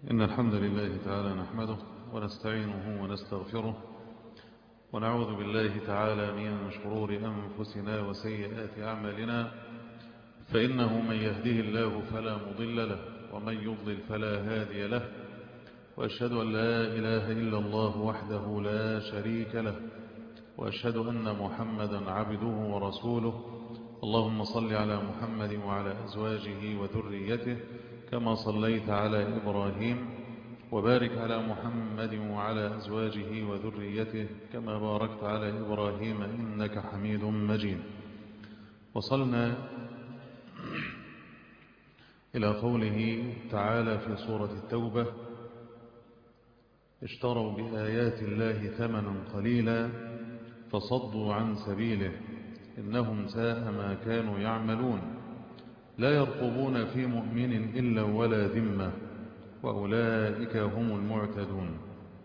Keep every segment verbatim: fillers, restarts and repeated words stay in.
إن الحمد لله تعالى نحمده ونستعينه ونستغفره ونعوذ بالله تعالى من شرور أنفسنا وسيئات أعمالنا، فإنه من يهده الله فلا مضل له ومن يضلل فلا هادي له، وأشهد أن لا إله إلا الله وحده لا شريك له، وأشهد أن محمدا عبده ورسوله. اللهم صل على محمد وعلى أزواجه وذريته كما صليت على إبراهيم، وبارك على محمد وعلى أزواجه وذريته كما باركت على إبراهيم إنك حميد مجيد. وصلنا إلى قوله تعالى في سورة التوبة: اشتروا بآيات الله ثمنا قليلا فصدوا عن سبيله إنهم ساء ما كانوا يعملون لا يرقبون في مؤمن إلا ولا ذمة وأولئك هم المعتدون.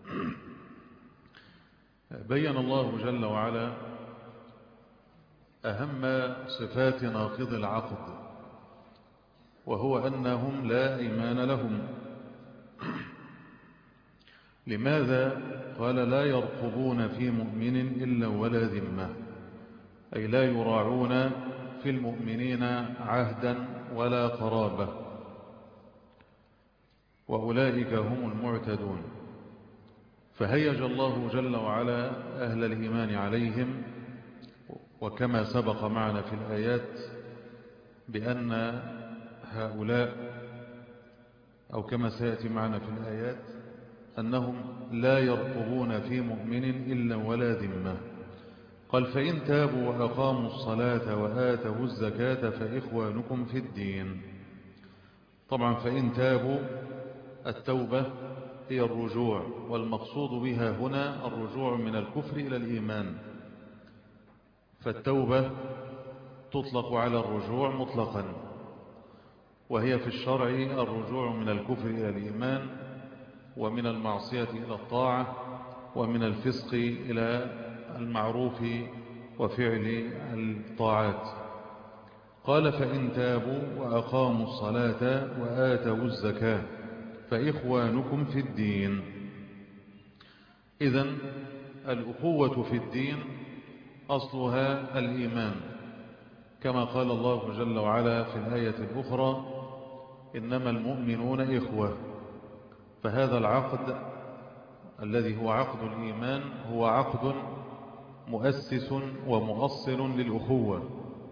بين الله جل وعلا أهم صفات ناقض العقد، وهو أنهم لا إيمان لهم. لماذا؟ قال لا يرقبون في مؤمن إلا ولا ذمة، أي لا يراعون في المؤمنين عهدا ولا قرابة، وأولئك هم المعتدون. فهيج الله جل وعلا أهل الإيمان عليهم، وكما سبق معنا في الآيات بأن هؤلاء، أو كما سيأتي معنا في الآيات، أنهم لا يرقبون في مؤمن إلا ولا ذمة. قال فإن تابوا وأقاموا الصلاة وآتوا الزكاة فإخوانكم في الدين. طبعا فإن تابوا، التوبة هي الرجوع، والمقصود بها هنا الرجوع من الكفر إلى الإيمان. فالتوبة تطلق على الرجوع مطلقا، وهي في الشرع الرجوع من الكفر إلى الإيمان، ومن المعصية إلى الطاعة، ومن الفسق إلى المعروف وفعل الطاعات. قال فإن تابوا وأقاموا الصلاة وآتوا الزكاة فإخوانكم في الدين. إذن الأخوة في الدين أصلها الإيمان، كما قال الله جل وعلا في الآية الأخرى: إنما المؤمنون إخوة. فهذا العقد الذي هو عقد الإيمان هو عقد مؤسس ومؤصل للأخوة.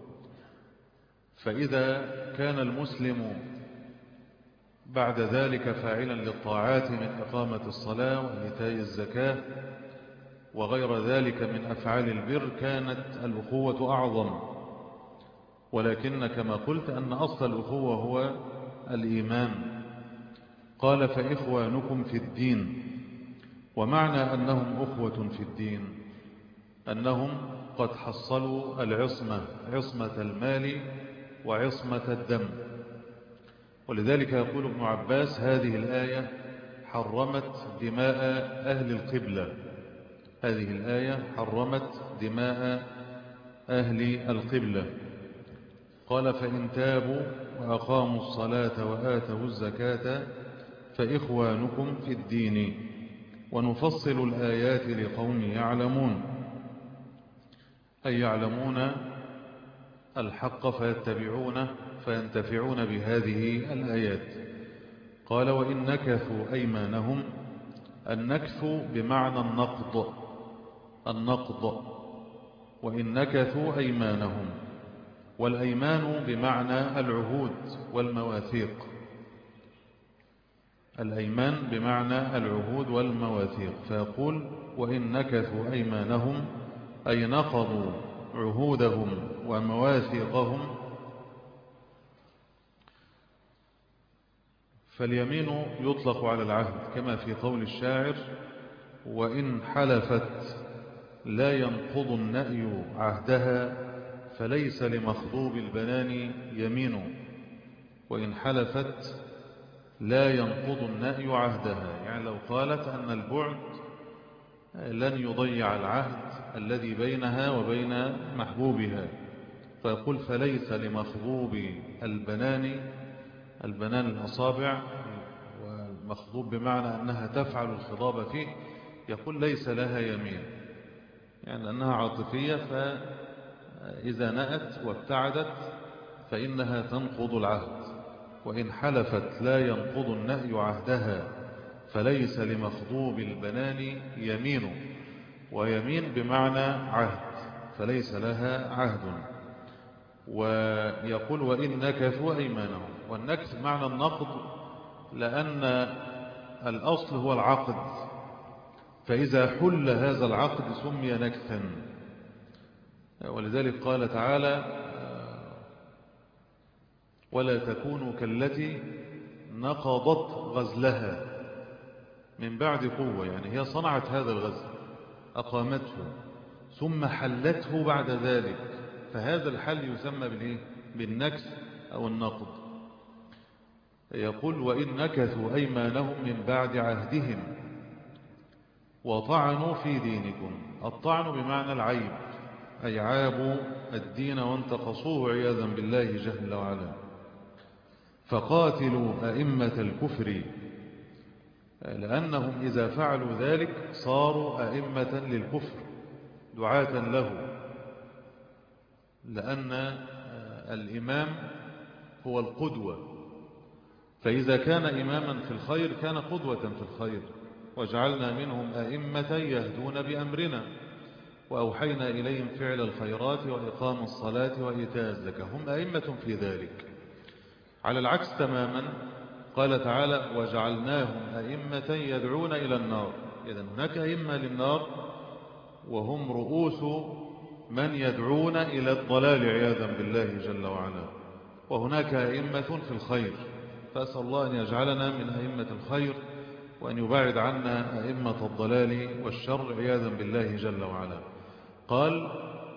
فإذا كان المسلم بعد ذلك فاعلا للطاعات من إقامة الصلاة وإيتاء الزكاة وغير ذلك من أفعال البر، كانت الأخوة أعظم. ولكن كما قلت أن أصل الأخوة هو الإيمان. قال فإخوانكم في الدين، ومعنى أنهم أخوة في الدين أنهم قد حصلوا العصمة، عصمة المال وعصمة الدم. ولذلك يقول ابن عباس: هذه الآية حرمت دماء أهل القبلة. هذه الآية حرمت دماء أهل القبلة. قال فإن تابوا وأقاموا الصلاة وآتوا الزكاة فإخوانكم في الدين. ونفصل الآيات لقوم يعلمون، أي يعلمون الحق فيتبعونه فينتفعون بهذه الآيات. قال وإن نكثوا أيمانهم. النكث بمعنى النقض، النقض وإن نكثوا أيمانهم. والأيمان بمعنى العهود والمواثيق. الأيمان بمعنى العهود والمواثيق. فيقول وإن نكثوا أيمانهم، أي نقضوا عهودهم ومواثيقهم. فاليمين يطلق على العهد، كما في قول الشاعر: وإن حلفت لا ينقض النأي عهدها فليس لمخضوب البنان يمين. وإن حلفت لا ينقض النأي عهدها، يعني لو قالت أن البعد لن يضيع العهد الذي بينها وبين محبوبها، فيقول فليس لمخضوب البنان، البنان الأصابع مخضوب بمعنى أنها تفعل الخضاب فيه، يقول ليس لها يمين، يعني أنها عاطفية، فإذا نأت وابتعدت فإنها تنقض العهد، وإن حلفت لا ينقض النأي عهدها، فليس لمخضوب البنان يمين، ويمين بمعنى عهد، فليس لها عهد. ويقول وإن نكثوا أيمانهم، والنكث معنى النقض، لأن الأصل هو العقد، فإذا حل هذا العقد سمي نكثا. ولذلك قال تعالى ولا تكونوا كالتي نقضت غزلها من بعد قوة، يعني هي صنعت هذا الغزل أقامته ثم حلته بعد ذلك، فهذا الحل يسمى بالإيه؟ بالنكث أو النقض. يقول وإن نكثوا أيمانهم من بعد عهدهم وطعنوا في دينكم. الطعن بمعنى العيب، أي عابوا الدين وانتقصوه عياذا بالله جل وعلا. فقاتلوا أئمة الكفر، لأنهم إذا فعلوا ذلك صاروا أئمة للكفر دعاة له، لأن الإمام هو القدوة، فإذا كان إماما في الخير كان قدوة في الخير. وجعلنا منهم أئمة يهدون بأمرنا وأوحينا إليهم فعل الخيرات وإقام الصلاة وإيتاء الزكاة، هم أئمة في ذلك. على العكس تماما قال تعالى وجعلناهم أئمة يدعون إلى النار، إذن هناك أئمة للنار وهم رؤوس من يدعون إلى الضلال عياذا بالله جل وعلا، وهناك أئمة في الخير، فأسأل الله أن يجعلنا من أئمة الخير وأن يبعد عنا أئمة الضلال والشر عياذا بالله جل وعلا. قال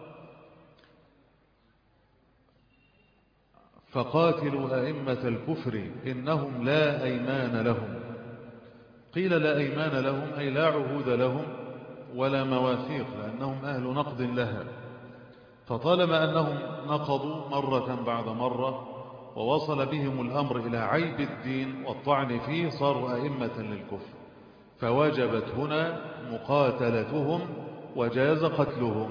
فقاتلوا أئمة الكفر إنهم لا أيمان لهم. قيل لا أيمان لهم أي لا عهود لهم ولا مواثيق، لأنهم أهل نقض لها، فطالما أنهم نقضوا مرة بعد مرة ووصل بهم الأمر إلى عيب الدين والطعن فيه صاروا أئمة للكفر، فوجبت هنا مقاتلتهم وجاز قتلهم.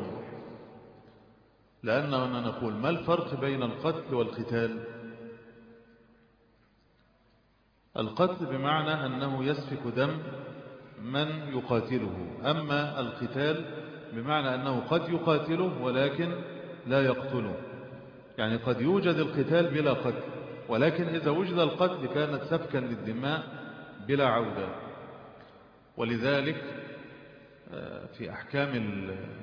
لأننا نقول ما الفرق بين القتل والقتال؟ القتل بمعنى أنه يسفك دم من يقاتله، أما القتال بمعنى أنه قد يقاتله ولكن لا يقتله، يعني قد يوجد القتال بلا قتل، ولكن إذا وجد القتل كانت سفكا للدماء بلا عودة. ولذلك في أحكام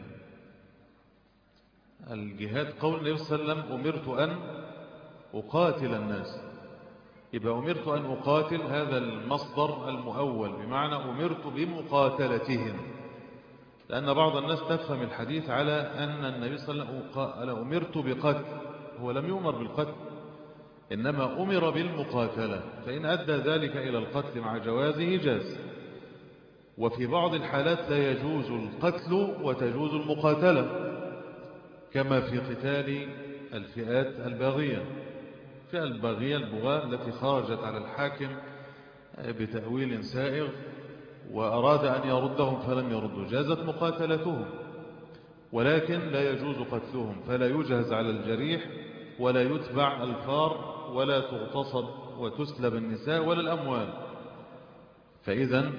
الجهاد قول النبي صلى الله عليه وسلم أمرت أن أقاتل الناس، يبقى أمرت أن أقاتل هذا المصدر المؤول بمعنى أمرت بمقاتلتهم، لأن بعض الناس تفهم الحديث على أن النبي صلى الله عليه وسلم قال أمرت بقتل، هو لم يؤمر بالقتل إنما أمر بالمقاتلة، فإن أدى ذلك إلى القتل مع جوازه جاز. وفي بعض الحالات لا يجوز القتل وتجوز المقاتلة، كما في قتال الفئات الباغية، الفئة الباغية البغاة التي خرجت على الحاكم بتأويل سائغ وأراد أن يردهم فلم يردوا، جازت مقاتلتهم، ولكن لا يجوز قتلهم، فلا يجهز على الجريح ولا يتبع الفار ولا تغتصب وتسلب النساء ولا الأموال. فإذا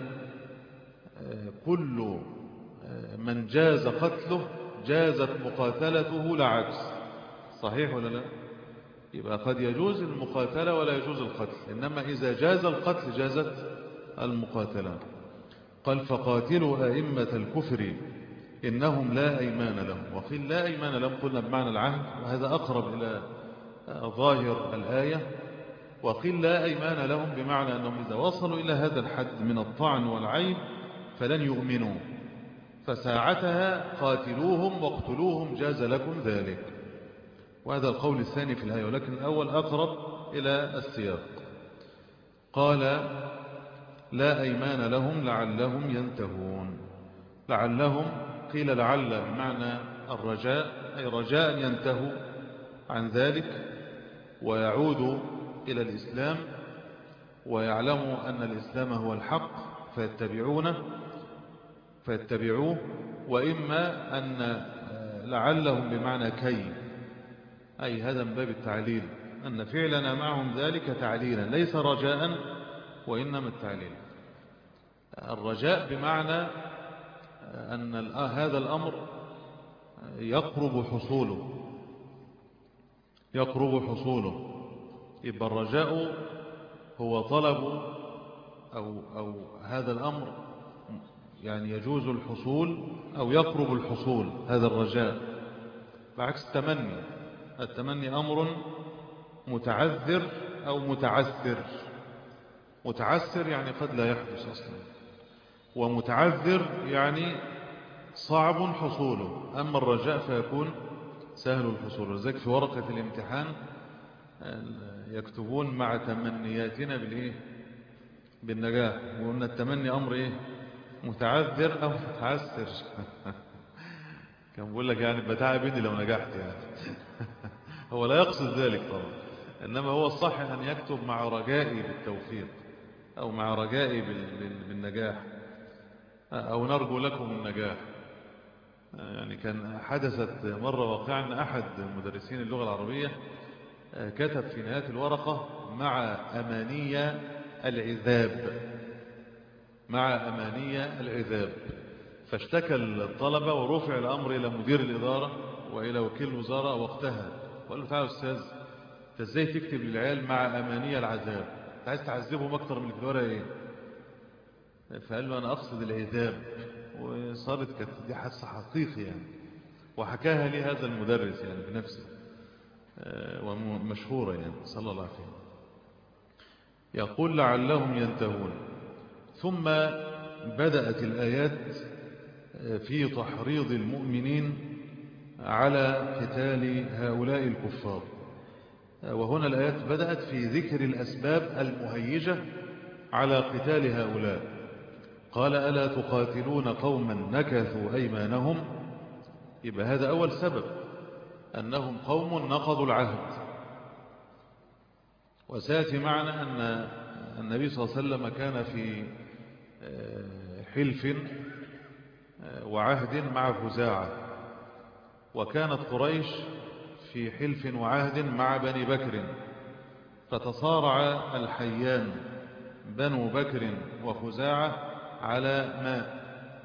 كل من جاز قتله جازت مقاتلته لا عكس، صحيح ولا لا؟ يبقى قد يجوز المقاتلة ولا يجوز القتل، إنما إذا جاز القتل جازت المقاتلة. قال فقاتلوا أئمة الكفر إنهم لا أيمان لهم. وقيل لا أيمان لهم قلنا بمعنى العهد، وهذا أقرب إلى ظاهر الآية. وقيل لا أيمان لهم بمعنى أنهم إذا وصلوا إلى هذا الحد من الطعن والعيب فلن يؤمنوا، فساعتها قاتلوهم واقتلوهم جاز لكم ذلك. وهذا القول الثاني في الآية، ولكن الأول أقرب إلى السياق. قال لا أيمان لهم لعلهم ينتهون. لعلهم قيل لعل بمعنى الرجاء، أي رجاء ينتهوا عن ذلك ويعودوا إلى الإسلام، ويعلموا أن الإسلام هو الحق فيتبعونه فيتبعوه، وإما أن لعلهم بمعنى كي، أي هذا من باب التعليل، أن فعلنا معهم ذلك تعليلا ليس رجاء وإنما التعليل. الرجاء بمعنى أن هذا الأمر يقرب حصوله يقرب حصوله يبقى الرجاء هو طلب أو, أو هذا الأمر يعني يجوز الحصول أو يقرب الحصول، هذا الرجاء، بعكس التمني. التمني أمر متعذر أو متعثر. متعثر يعني قد لا يحدث أصلا، ومتعذر يعني صعب حصوله. أما الرجاء فيكون سهل الحصول. لذلك في ورقة الامتحان يكتبون مع تمنياتنا بالإيه؟ بالنجاح، وقلنا التمني أمر إيه؟ متعذر أو متعثر. كان بقول لك يعني بتاع بيدي لو نجحت يعني. هو لا يقصد ذلك طبعا، إنما هو الصح أن يكتب مع رجائي بالتوفيق أو مع رجائي بالنجاح، أو نرجو لكم النجاح. يعني كان حدثت مرة واقعا أن أحد مدرسين اللغة العربية كتب في نهاية الورقة مع أمانية العذاب مع أمانية العذاب فاشتكى الطلبة ورفع الأمر إلى مدير الإدارة وإلى وكيل الوزارة وقتها، وقال له تعالوا أستاذ، أنت إزاي تكتب للعيال مع أمانية العذاب؟ أنت عايز تعذبهم أكتر من الورقة إيه؟ فقال له أنا أقصد العذاب. وصارت كانت دي حادثة حقيقية يعني، وحكاها لي هذا المدرس يعني بنفسه، ومشهورة يعني، صلى الله عليه وسلم. يقول لعلهم ينتهون. ثم بدأت الآيات في تحريض المؤمنين على قتال هؤلاء الكفار. وهنا الآيات بدأت في ذكر الأسباب المهيجة على قتال هؤلاء. قال ألا تقاتلون قوما نكثوا أيمانهم، يبقى هذا أول سبب، أنهم قوم نقضوا العهد. وسيأتي معنا أن النبي صلى الله عليه وسلم كان في حلف وعهد مع خزاعة، وكانت قريش في حلف وعهد مع بني بكر، فتصارع الحيان بنو بكر وخزاعة على ماء،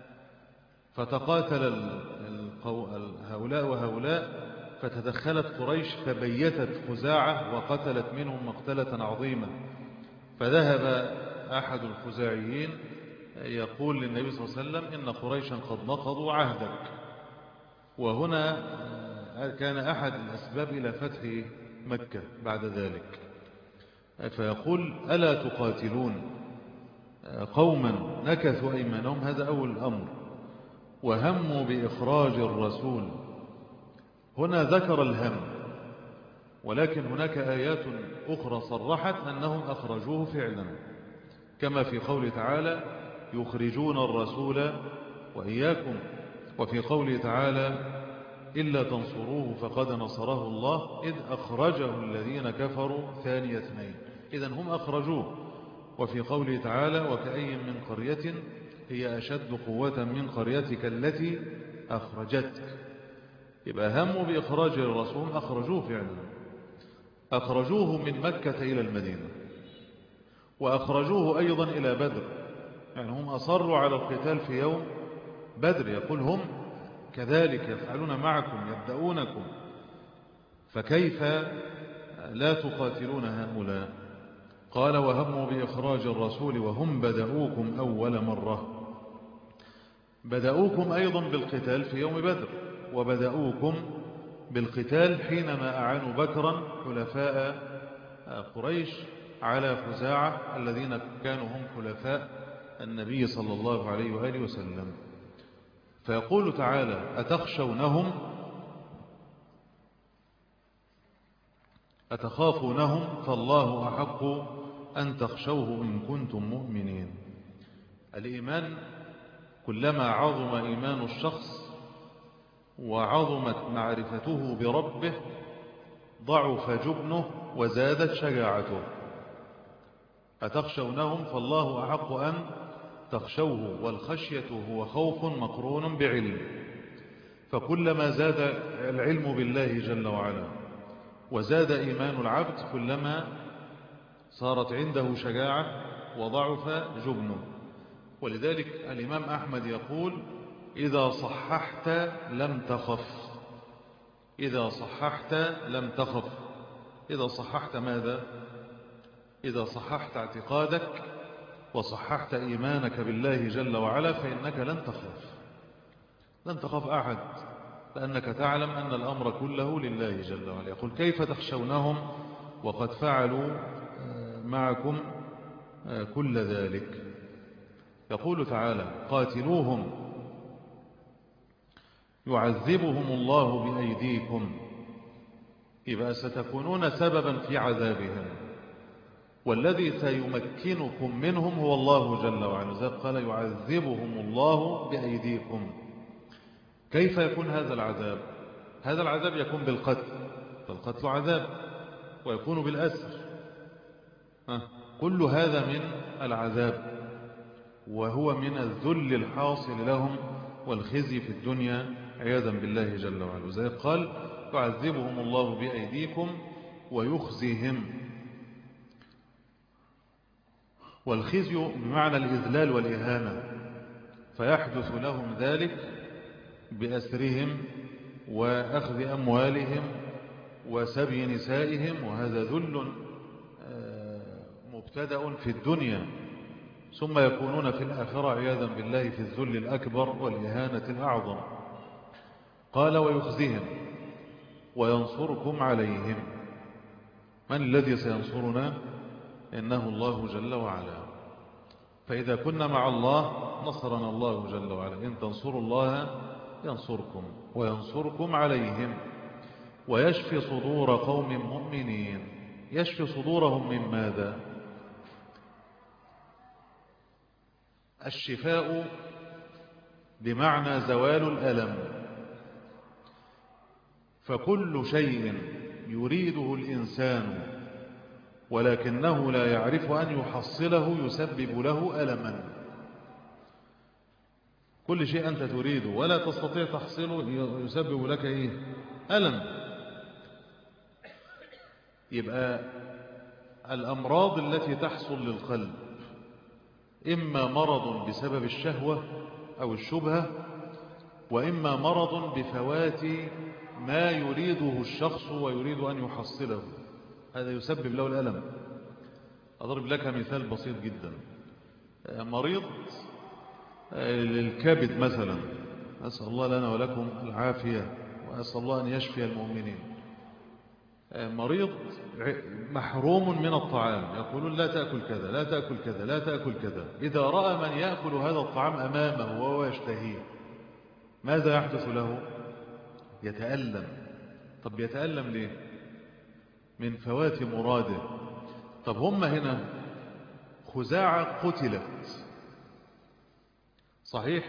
فتقاتل هؤلاء وهؤلاء، فتدخلت قريش فبيتت خزاعة وقتلت منهم مقتلة عظيمة. فذهب أحد الخزاعيين يقول للنبي صلى الله عليه وسلم إن قريشا قد نقضوا عهدك. وهنا كان أحد الأسباب إلى فتح مكة بعد ذلك. فيقول ألا تقاتلون قوما نكثوا أيمانهم، هذا أول الأمر. وهموا بإخراج الرسول، هنا ذكر الهم، ولكن هناك آيات أخرى صرحت أنهم أخرجوه فعلا، كما في قوله تعالى يخرجون الرسول وإياكم، وفي قوله تعالى إلا تنصروه فقد نصره الله إذ أخرجه الذين كفروا ثاني اثنين. إذن هم أخرجوه. وفي قوله تعالى وكأي من قرية هي أشد قوة من قريتك التي أخرجتك. يبقى هموا بإخراج الرسول، أخرجوه فعلا، أخرجوه من مكة إلى المدينة، وأخرجوه أيضا إلى بدر. يعني هم أصروا على القتال في يوم بدر، يقول هم كذلك يفعلون معكم يبدأونكم، فكيف لا تقاتلون هؤلاء؟ قال وهموا بإخراج الرسول وهم بدأوكم أول مرة. بدأوكم أيضا بالقتال في يوم بدر، وبدأوكم بالقتال حينما أعانوا بكرا حلفاء قريش على خزاعة الذين كانوا هم حلفاء النبي صلى الله عليه وآله وسلم. فيقول تعالى أتخشونهم أتخافونهم فالله أحق أن تخشوه إن كنتم مؤمنين. الإيمان كلما عظم إيمان الشخص وعظمت معرفته بربه ضعف جبنه وزادت شجاعته. أتخشونهم فالله أحق أن تخشوه، والخشية هو خوف مقرون بعلم. فكلما زاد العلم بالله جل وعلا وزاد إيمان العبد كلما صارت عنده شجاعة وضعف جبنه. ولذلك الإمام أحمد يقول: إذا صححت لم تخف، إذا صححت لم تخف. إذا صححت ماذا؟ إذا صححت اعتقادك وصححت إيمانك بالله جل وعلا فإنك لن تخاف، لن تخاف أحد، لأنك تعلم أن الأمر كله لله جل وعلا. يقول: كيف تخشونهم وقد فعلوا معكم كل ذلك؟ يقول تعالى: قاتلوهم يعذبهم الله بأيديكم. يبقى ستكونون سببا في عذابهم، والذي سيمكنكم منهم هو الله جل وعلا. ذلك قال: يعذبهم الله بأيديكم. كيف يكون هذا العذاب؟ هذا العذاب يكون بالقتل، فالقتل عذاب، ويكون بالأسر. كل هذا من العذاب، وهو من الذل الحاصل لهم والخزي في الدنيا عياذا بالله جل وعلا. وذلك قال: يعذبهم الله بأيديكم ويخزيهم. والخزي بمعنى الإذلال والإهانة، فيحدث لهم ذلك بأسرهم وأخذ أموالهم وسبي نسائهم، وهذا ذل مبتدأ في الدنيا، ثم يكونون في الآخرة عياذا بالله في الذل الأكبر والإهانة الأعظم. قال: ويخزيهم وينصركم عليهم. من الذي سينصرنا؟ إنه الله جل وعلا. فإذا كنا مع الله نصرنا الله جل وعلا. إن تنصروا الله ينصركم وينصركم عليهم ويشفي صدور قوم مؤمنين. يشفي صدورهم من ماذا؟ الشفاء بمعنى زوال الألم. فكل شيء يريده الإنسان ولكنه لا يعرف أن يحصله يسبب له ألما. كل شيء أنت تريده ولا تستطيع تحصيله يسبب لك إيه؟ ألم. يبقى الأمراض التي تحصل للقلب إما مرض بسبب الشهوة أو الشبهة، وإما مرض بفوات ما يريده الشخص ويريد أن يحصله، هذا يسبب له الألم. أضرب لك مثال بسيط جدا. مريض للكبد مثلا، أسأل الله لنا ولكم العافية وأسأل الله أن يشفي المؤمنين. مريض محروم من الطعام، يقولون لا تأكل كذا لا تأكل كذا لا تأكل كذا. إذا رأى من يأكل هذا الطعام أمامه وهو يشتهيه ماذا يحدث له؟ يتألم. طب يتألم ليه؟ من فوات مراده. طب هم هنا خزاعة قتلت صحيح،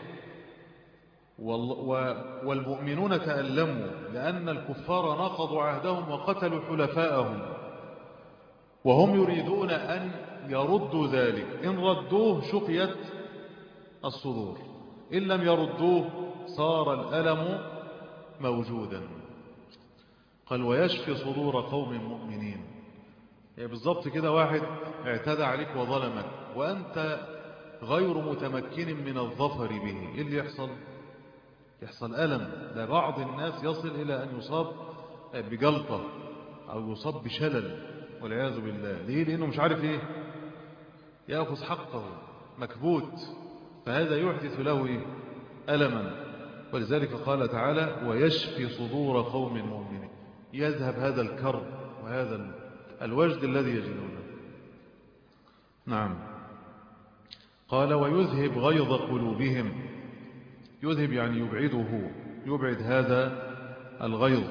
والمؤمنون تألموا لأن الكفار نقضوا عهدهم وقتلوا حلفاءهم، وهم يريدون أن يردوا ذلك. إن ردوه شفيت الصدور، إن لم يردوه صار الألم موجودا. قال: ويشفي صدور قوم مؤمنين. يعني بالضبط كده واحد اعتدى عليك وظلمك وأنت غير متمكن من الظفر به، إيه اللي يحصل؟ يحصل ألم. ده بعض الناس يصل إلى أن يصاب بجلطة أو يصاب بشلل والعياذ بالله. ليه؟ لأنه مش عارف إيه يأخذ حقه، مكبوت، فهذا يحدث له إيه؟ ألما. ولذلك قال تعالى: ويشفي صدور قوم مؤمنين. يذهب هذا الكرب وهذا الوجد الذي يجدونه. نعم. قال: ويذهب غيظ قلوبهم. يذهب يعني يبعده، يبعد هذا الغيظ.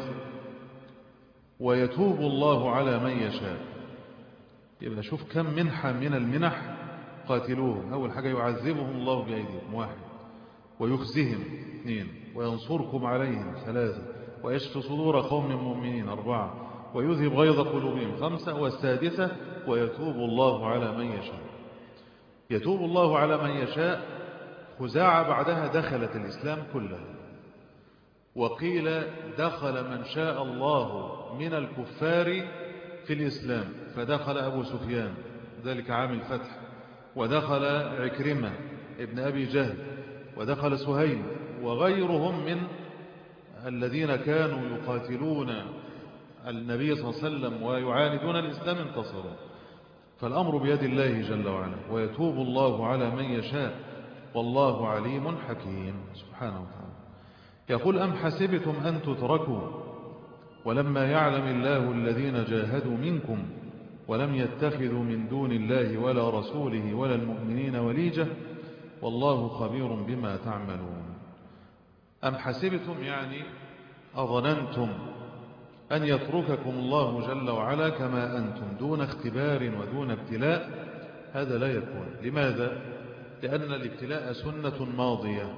ويتوب الله على من يشاء. يبقى شوف كم منحة من المنح. قاتلوهم، أول حاجة يعذبهم الله بأيديهم، واحد. ويخزهم، اثنين. وينصركم عليهم، ثلاثة. ويشفي صدور قوم مؤمنين، أربعة. ويذهب غيظ قلوبهم، خمسة. والسادسة ويتوب الله على من يشاء. يتوب الله على من يشاء. خزاعة بعدها دخلت الإسلام كله، وقيل دخل من شاء الله من الكفار في الإسلام، فدخل أبو سفيان ذلك عام الفتح، ودخل عكرمة ابن أبي جهل، ودخل سهيل وغيرهم من الذين كانوا يقاتلون النبي صلى الله عليه وسلم ويعاندون الإسلام انتصروا. فالأمر بيد الله جل وعلا، ويتوب الله على من يشاء والله عليم حكيم سبحانه وتعالى. يقول أم حسبتم أن تتركوا ولما يعلم الله الذين جاهدوا منكم ولم يتخذوا من دون الله ولا رسوله ولا المؤمنين وليجة والله خبير بما تعملون. أم حسبتم يعني أظننتم أن يترككم الله جل وعلا كما أنتم دون اختبار ودون ابتلاء؟ هذا لا يكون. لماذا؟ لأن الابتلاء سنة ماضية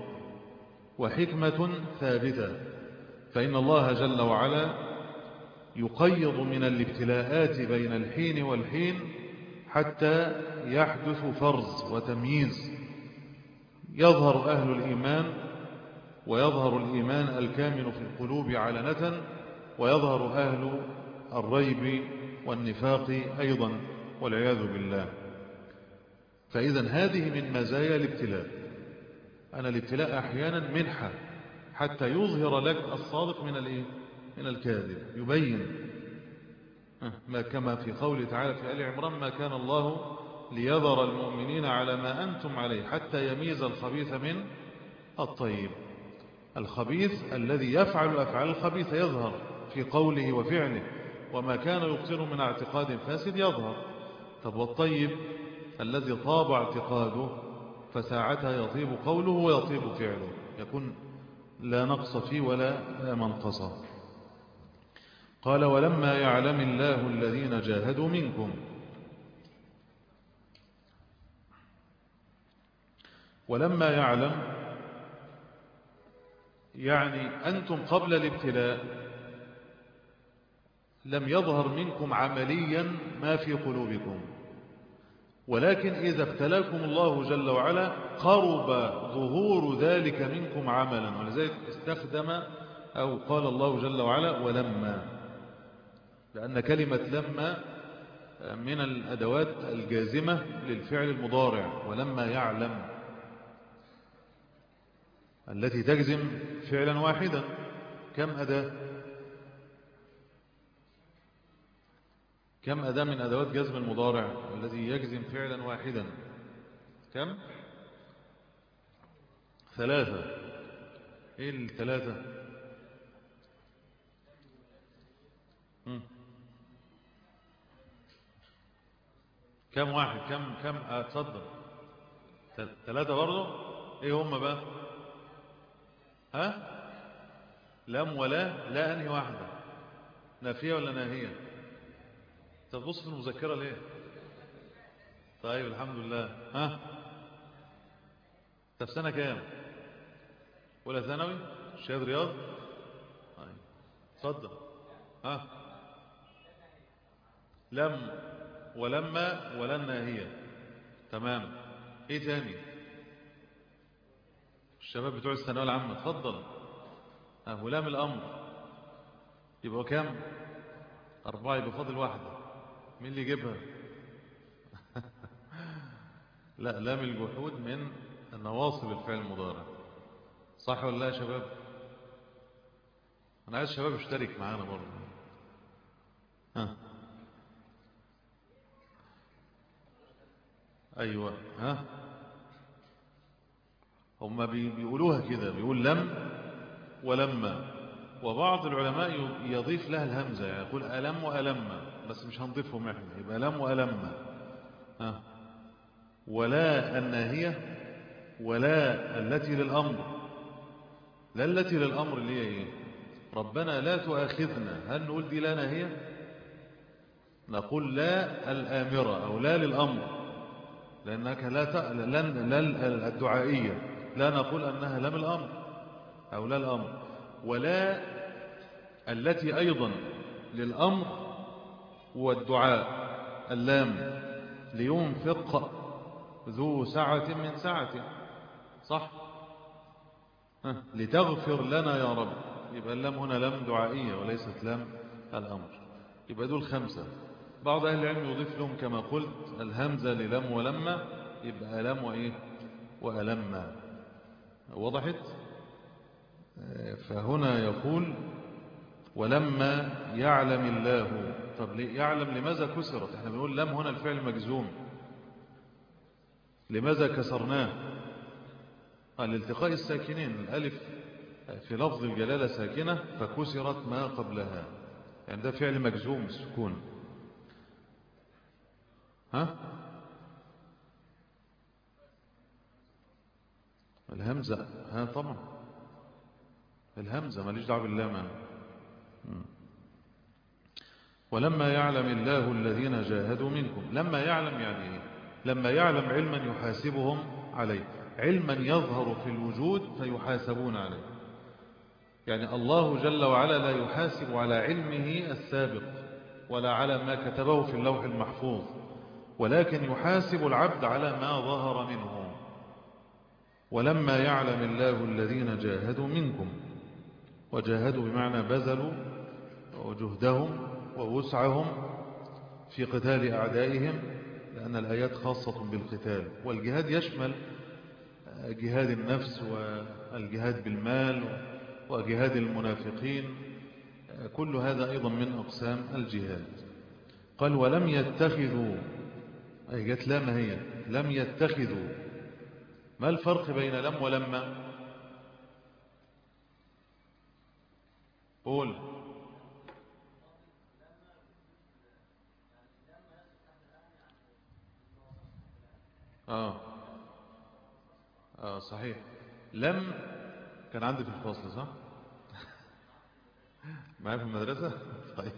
وحكمة ثابتة، فإن الله جل وعلا يقيض من الابتلاءات بين الحين والحين حتى يحدث فرز وتمييز، يظهر أهل الإيمان ويظهر الإيمان الكامل في القلوب علنة، ويظهر أهل الريب والنفاق أيضا والعياذ بالله. فإذا هذه من مزايا الابتلاء، أن الابتلاء أحيانا منحة حتى يظهر لك الصادق من الإيه؟ من الكاذب، يبين ما كما في قوله تعالى في آل عمران ما كان الله ليذر المؤمنين على ما أنتم عليه حتى يميز الخبيث من الطيب. الخبيث الذي يفعل الأفعال الخبيثة يظهر في قوله وفعله، وما كان يبطن من اعتقاد فاسد يظهر. طب والطيب الذي طاب اعتقاده فساعتها يطيب قوله ويطيب فعله، يكون لا نقص فيه ولا منقص. قال ولما يعلم الله الذين جاهدوا منكم. ولما يعلم يعني أنتم قبل الابتلاء لم يظهر منكم عمليا ما في قلوبكم، ولكن إذا ابتلاكم الله جل وعلا قرب ظهور ذلك منكم عملا، ولذلك استخدم أو قال الله جل وعلا ولما، لأن كلمة لما من الأدوات الجازمة للفعل المضارع. ولما يعلم التي تجزم فعلا واحدا، كم أداة؟ كم أداة من أدوات جزم المضارع الذي يجزم فعلا واحدا؟ كم؟ ثلاثة. إيه الثلاثة؟ مم. كم واحد؟ كم كم أتصدر؟ ثلاثة برضو؟ إيه هم بقى؟ ها؟ لم ولا لا أنهي واحدة؟ نافية ولا ناهية؟ تبص في المذكرة ليه؟ طيب الحمد لله. ها؟ طب سنة كام؟ ولا ثانوي؟ شهاد رياض؟ طيب اتفضل. ها؟ لم ولما ولا الناهية. تمام. ايه تاني؟ الشباب بتوع الثانويه العامه اتفضل. ها ولام الامر يبقى كام؟ أربعة، يبقى فاضل واحدة. مين اللي يجيبها؟ لا، لام الجحود من النواصب الفعل المضارع. صح ولا لا يا شباب؟ أنا عايز الشباب يشترك معانا برضه. ها أيوة. ها هم بيقولوها كده، بيقول لم ولما، وبعض العلماء يضيف لها الهمزة، يعني يقول ألم وألم، بس مش هنضيفهم احنا، يبقى لم وألم. ها ولا الناهية ولا التي للأمر. لا التي للأمر اللي هي ايه؟ ربنا لا تؤاخذنا، هل نقول دي لا ناهية؟ نقول لا الآمرة أو لا للأمر، لأنك لا ت... لن... لا الدعائية، لا نقول أنها لم الأمر أو لا الأمر. ولا التي أيضا للأمر والدعاء، اللام لينفق ذو سعة من سعته، صح؟ لتغفر لنا يا رب، يبقى اللام هنا لام دعائية وليست لام الأمر. يبقى دول خمسة. بعض أهل العلم يضيف لهم كما قلت الهمزة للم ولما، يبقى لم وإيه وألم. وضحت؟ فهنا يقول ولما يعلم الله. طب يعلم لماذا كسرت؟ احنا بنقول لم هنا الفعل مجزوم، لماذا كسرناه؟ الالتقاء الساكنين، الألف في لفظ الجلالة ساكنة فكسرت ما قبلها، يعني ده فعل مجزوم السكون. ها الهمزة، ها طبعا الهمزة ماليش دعوه باللام أنا. ولما يعلم الله الذين جاهدوا منكم. لما يعلم يعني ايه؟ لما يعلم علما يحاسبهم عليه، علما يظهر في الوجود فيحاسبون عليه. يعني الله جل وعلا لا يحاسب على علمه السابق ولا على ما كتبه في اللوح المحفوظ، ولكن يحاسب العبد على ما ظهر منه. ولما يعلم الله الذين جاهدوا منكم، وجاهدوا بمعنى بذلوا وجهدهم ووسعهم في قتال أعدائهم، لأن الآيات خاصة بالقتال، والجهاد يشمل جهاد النفس والجهاد بالمال وجهاد المنافقين، كل هذا أيضا من أقسام الجهاد. قال ولم يتخذوا، أي جت لام هي لم يتخذوا. ما الفرق بين لم ولما؟ قول. آه. آه صحيح. لم كان عندي في الفصل صح؟ معايا في المدرسة. طيب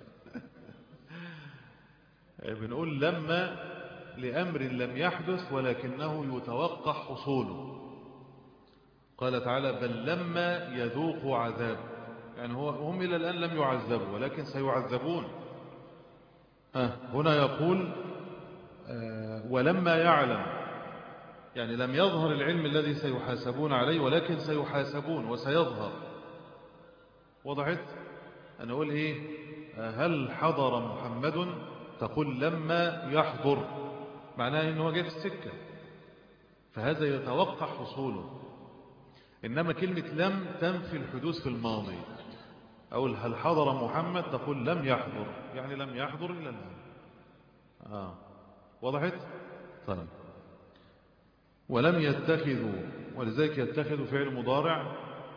بنقول لما لأمر لم يحدث ولكنه يتوقع حصوله. قال تعالى بل لما يذوقوا عذاب، يعني هو هم إلى الآن لم يعذبوا ولكن سيعذبون. آه هنا يقول آه ولما يعلم، يعني لم يظهر العلم الذي سيحاسبون عليه ولكن سيحاسبون وسيظهر. وضحت؟ أنا أقول إيه؟ هل حضر محمد؟ تقول لما يحضر، معناه أنه جاء في السكة، فهذا يتوقع حصوله. إنما كلمة لم تنفي الحدوث في الماضي. أو هل حضر محمد؟ تقول لم يحضر، يعني لم يحضر إلى الآن. آه. وضحت؟ طيب ولم يتخذوا، ولذلك يتخذوا فعل مضارع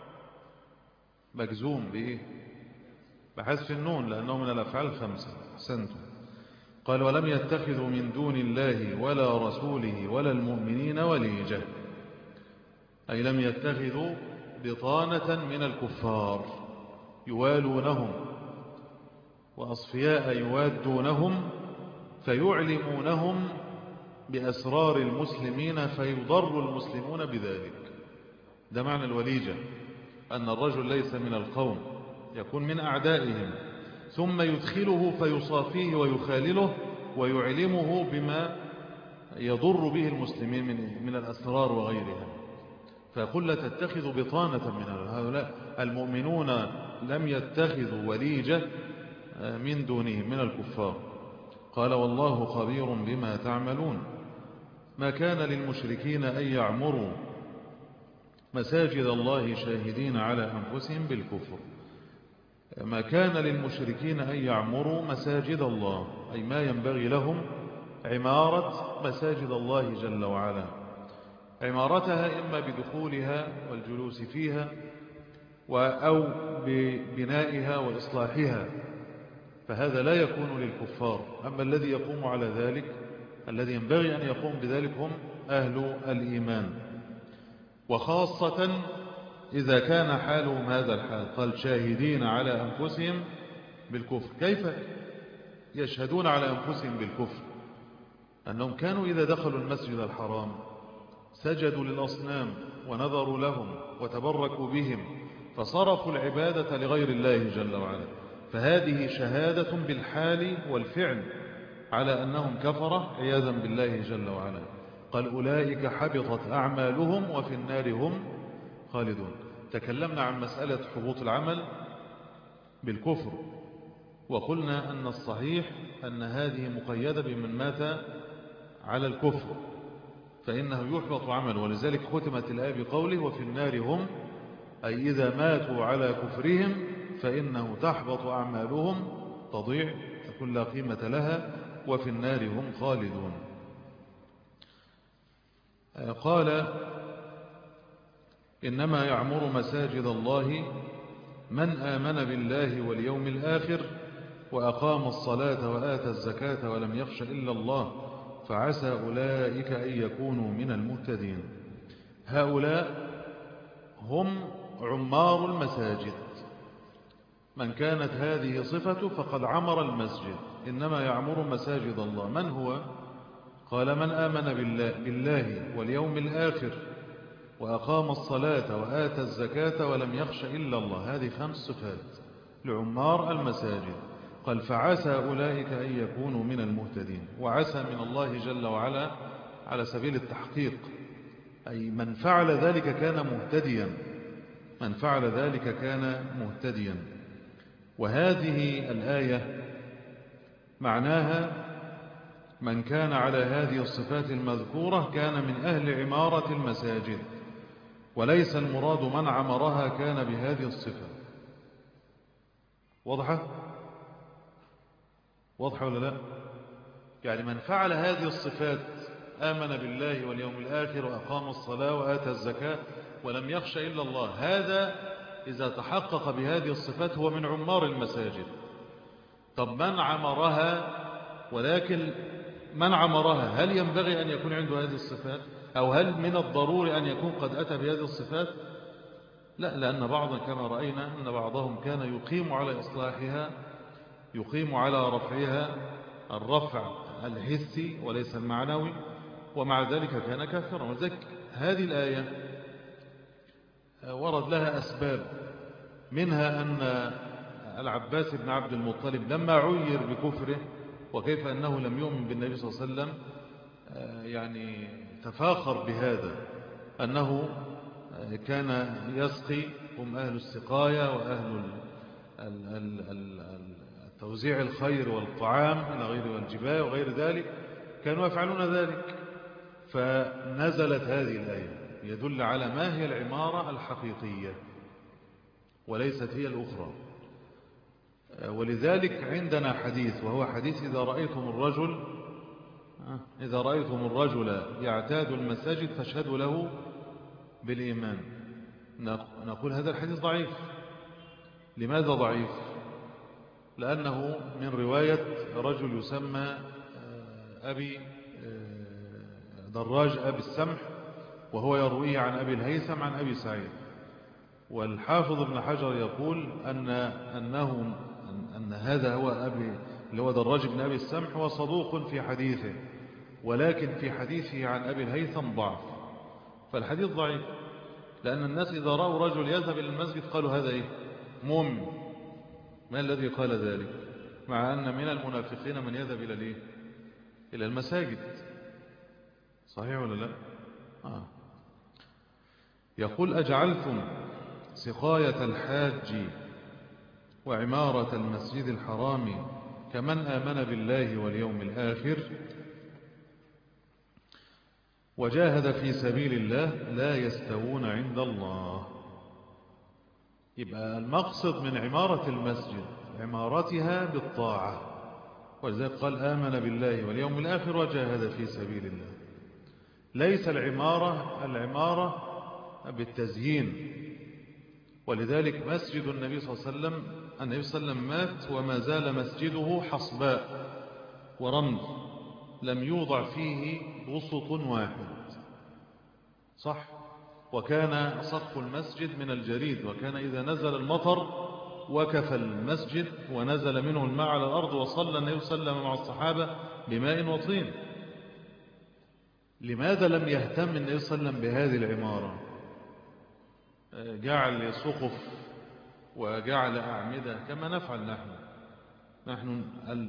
مجزوم بإيه؟ بحذف النون، لأنه من الأفعال الخمسة. سنتم. قال ولم يتخذوا من دون الله ولا رسوله ولا المؤمنين وليجة، أي لم يتخذوا بطانة من الكفار يوالونهم وأصفياء يوادونهم فيعلمونهم بأسرار المسلمين فيضر المسلمون بذلك. ده معنى الوليجة، أن الرجل ليس من القوم، يكون من أعدائهم، ثم يدخله فيصافيه ويخالله ويعلمه بما يضر به المسلمين من, من الأسرار وغيرها. فيقول لا تتخذوا بطانة من هؤلاء. المؤمنون لم يتخذوا وليجة من دونهم من الكفار. قال والله خبير بما تعملون. ما كان للمشركين أن يعمروا مساجد الله شاهدين على أنفسهم بالكفر. ما كان للمشركين أن يعمروا مساجد الله، أي ما ينبغي لهم عمارة مساجد الله جل وعلا، عمارتها إما بدخولها والجلوس فيها أو ببنائها وإصلاحها، فهذا لا يكون للكفار. أما الذي يقوم على ذلك، الذي ينبغي أن يقوم بذلك هم أهل الإيمان، وخاصة إذا كان حالهم هذا الحال. قال شاهدين على أنفسهم بالكفر. كيف يشهدون على أنفسهم بالكفر؟ أنهم كانوا إذا دخلوا المسجد الحرام سجدوا للأصنام ونذروا لهم وتبركوا بهم، فصرفوا العبادة لغير الله جل وعلا. فهذه شهادة بالحال والفعل على أنهم كفرة عياذا بالله جل وعلا. قال أولئك حبطت أعمالهم وفي النار هم خالدون. تكلمنا عن مسألة حبوط العمل بالكفر، وقلنا أن الصحيح أن هذه مقيدة بمن مات على الكفر فإنه يحبط عمله، ولذلك ختمت الآية بقوله وفي النار هم، أي إذا ماتوا على كفرهم فإنه تحبط أعمالهم، تضيع، تكون لا قيمة لها، وفي النار هم خالدون. قال إنما يعمر مساجد الله من آمن بالله واليوم الآخر وأقام الصلاة وآتى الزكاة ولم يخش إلا الله فعسى أولئك أن يكونوا من المهتدين. هؤلاء هم عمار المساجد، من كانت هذه صفته فقد عمر المسجد. إنما يعمر مساجد الله من هو؟ قال من آمن بالله, بالله واليوم الآخر وأقام الصلاة وآتى الزكاة ولم يخش إلا الله. هذه خمس صفات لعمار المساجد. قال فعسى أولئك أن يكونوا من المهتدين. وعسى من الله جل وعلا على سبيل التحقيق، أي من فعل ذلك كان مهتديا، من فعل ذلك كان مهتديا. وهذه الآية معناها من كان على هذه الصفات المذكورة كان من أهل عمارة المساجد، وليس المراد من عمرها كان بهذه الصفة. واضحة؟ واضحة ولا لا؟ يعني من فعل هذه الصفات آمن بالله واليوم الآخر وأقام الصلاة وآتى الزكاة ولم يخش إلا الله، هذا إذا تحقق بهذه الصفات هو من عمار المساجد. طب من عمرها، ولكن من عمرها هل ينبغي أن يكون عنده هذه الصفات، أو هل من الضروري أن يكون قد أتى بهذه الصفات؟ لا، لأن بعضا كما رأينا أن بعضهم كان يقيم على إصلاحها، يقيم على رفعها الرفع الحسي وليس المعنوي، ومع ذلك كان كافرا. وذلك هذه الآية ورد لها أسباب، منها أن العباس بن عبد المطلب لما عير بكفره وكيف أنه لم يؤمن بالنبي صلى الله عليه وسلم يعني تفاخر بهذا، أنه كان يسقي، هم أهل السقاية وأهل توزيع الخير والطعام إلى غير والجباية وغير ذلك، كانوا يفعلون ذلك. فنزلت هذه الآية يدل على ما هي العمارة الحقيقية وليست هي الأخرى. ولذلك عندنا حديث، وهو حديث إذا رأيتم الرجل إذا رأيتم الرجل يعتاد المساجد فاشهدوا له بالإيمان. نقول هذا الحديث ضعيف. لماذا ضعيف؟ لأنه من رواية رجل يسمى أبي دراج أبي السمح، وهو يرويه عن أبي الهيثم عن أبي سعيد. والحافظ ابن حجر يقول أن أنه أن هذا هو أبي اللي هو دراج بن أبي السمح، هو صدوق في حديثه، ولكن في حديثه عن أبي الهيثم ضعف. فالحديث ضعيف، لأن الناس إذا رأوا رجل يذهب إلى المسجد قالوا هذا إيه؟ مؤمن. ما الذي قال ذلك؟ مع أن من المنافقين من يذهب إلى الإيه؟ إلى المساجد. صحيح ولا لا؟ آه. يقول أجعلتم سقاية الحاج وعمارة المسجد الحرام كمن آمن بالله واليوم الآخر وجاهد في سبيل الله لا يستوون عند الله. يبقى المقصد من عمارة المسجد عمارتها بالطاعة، ولذلك قال آمن بالله واليوم الآخر وجاهد في سبيل الله. ليس العمارة العمارة بالتزيين. ولذلك مسجد النبي صلى الله عليه وسلم النبي صلى الله عليه وسلم مات وما زال مسجده حصباء ورمل، لم يوضع فيه وسط واحد، صح؟ وكان سقف المسجد من الجريد، وكان إذا نزل المطر وكف المسجد ونزل منه الماء على الأرض، وصلى النبي صلى الله عليه وسلم مع الصحابة بماء وطين. لماذا لم يهتم النبي صلى الله عليه وسلم بهذه العمارة؟ جعل سقف وجعل أعمدة كما نفعل نحن، نحن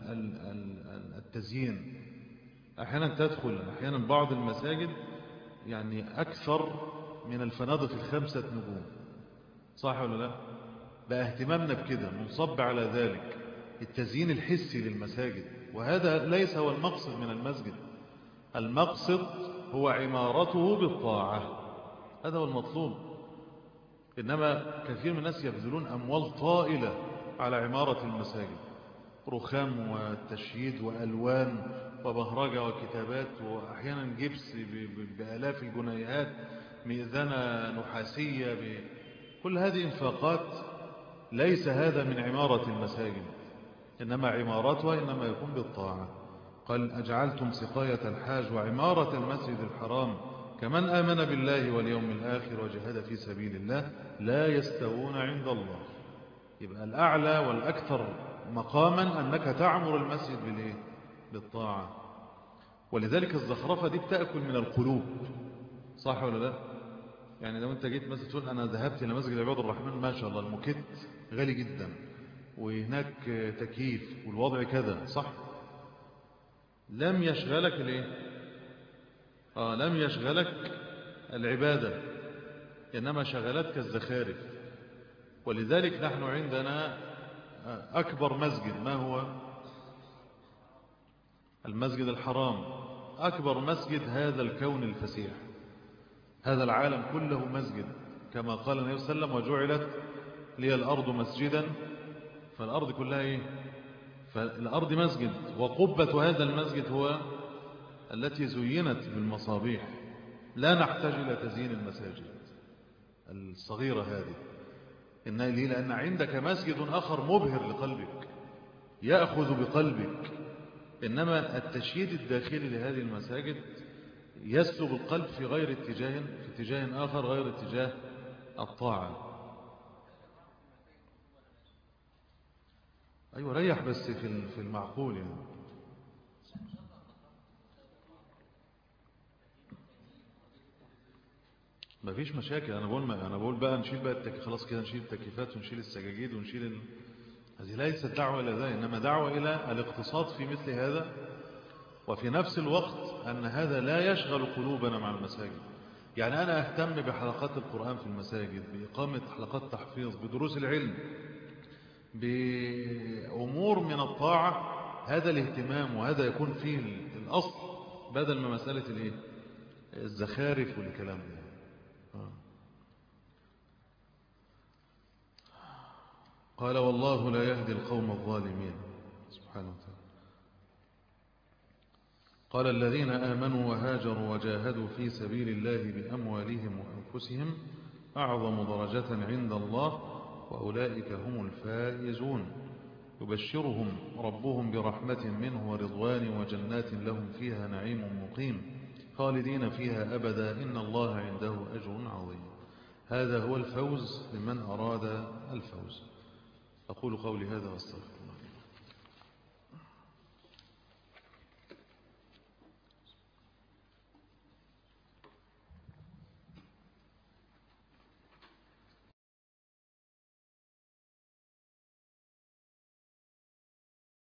التزيين أحيانا تدخل أحيانا بعض المساجد يعني أكثر من الفنادق الخمسة نجوم، صح ولا لا؟ بقى اهتمامنا بكده منصب على ذلك التزيين الحسي للمساجد، وهذا ليس هو المقصد من المسجد. المقصد هو عمارته بالطاعة، هذا هو المطلوب. إنما كثير من الناس يبذلون أموال طائلة على عمارة المساجد، رخام وتشييد وألوان وبهرجة وكتابات، وأحيانا جبس بآلاف الجنيهات، مئذنة نحاسية ب... كل هذه انفاقات. ليس هذا من عمارة المساجد، إنما عمارتها إنما يكون بالطاعة. قال أجعلتم سقاية الحاج وعمارة المسجد الحرام كمن آمن بالله واليوم الآخر وجهد في سبيل الله لا يستوون عند الله. يبقى الأعلى والأكثر مقاما أنك تعمر المسجد بالإيه؟ بالطاعة. ولذلك الزخرفة دي بتأكل من القلوب، صح ولا لا؟ يعني لو انت جيت مثلا تقول أنا ذهبت إلى مسجد عباد الرحمن، ما شاء الله المكت غالي جدا وهناك تكييف والوضع كذا، صح؟ لم يشغلك الايه؟ آه لم يشغلك العبادة، إنما شغلتك الزخارف. ولذلك نحن عندنا أكبر مسجد ما هو؟ المسجد الحرام، أكبر مسجد هذا الكون الفسيح، هذا العالم كله مسجد، كما قال النبي صلى الله عليه وسلم وجعلت لي الأرض مسجدا. فالأرض كلها إيه؟ فالأرض مسجد، وقبة هذا المسجد هو التي زينت بالمصابيح. لا نحتاج إلى تزيين المساجد الصغيرة هذه، إن ليه؟ لأن عندك مسجد آخر مبهر لقلبك يأخذ بقلبك. إنما التشييد الداخلي لهذه المساجد يسلب القلب في غير اتجاه في اتجاه آخر غير اتجاه الطاعة. أيوة ريح بس في في المعقول يعني. ما فيش مشاكل. أنا بقول ما أنا بقول بقى نشيل بقى التك... خلاص كده نشيل التكييفات ونشيل السجاجيد ونشيل ال... هذه ليست دعوة إلى ذلك، إنما دعوة إلى الاقتصاد في مثل هذا، وفي نفس الوقت أن هذا لا يشغل قلوبنا مع المساجد. يعني أنا أهتم بحلقات القرآن في المساجد، بإقامة حلقات تحفيظ، بدروس العلم، بأمور من الطاعة. هذا الاهتمام وهذا يكون فيه الأصل، بدل ما مسألة الايه؟ الزخارف والكلام ده. قال والله لا يهدي القوم الظالمين، سبحانه وتعالى. قال الذين آمنوا وهاجروا وجاهدوا في سبيل الله بأموالهم وأنفسهم أعظم درجة عند الله وأولئك هم الفائزون. يبشرهم ربهم برحمة منه ورضوان وجنات لهم فيها نعيم مقيم خالدين فيها أبدا إن الله عنده أجر عظيم. هذا هو الفوز لمن أراد الفوز. أقول قولي هذا واستغفر